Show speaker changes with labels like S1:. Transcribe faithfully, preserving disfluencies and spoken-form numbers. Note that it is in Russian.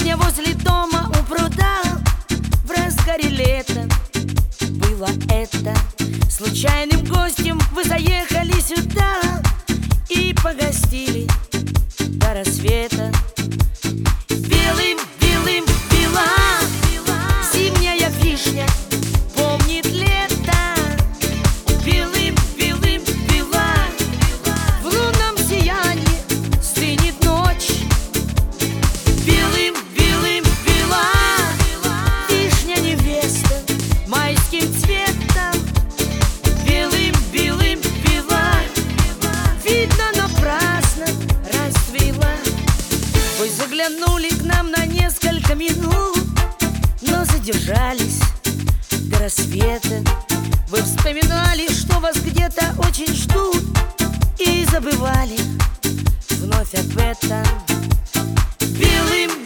S1: Вишня возле дома у пруда, в разгаре лета было это. Случайным гостем вы заехали сюда и погостили до рассвета. Белым, белым бела зимняя вишня, помнит лето. Белым, белым бела, в лунном сиянии стынет ночь. Белым, белым бела, вишня невеста майским цветом. Белым, белым бела, видно, напрасно расцвела. Вы заглянули к нам на несколько минут, но задержались до рассвета. Вы вспоминали, что вас где-то очень ждут, и забывали вновь об этом. Белым,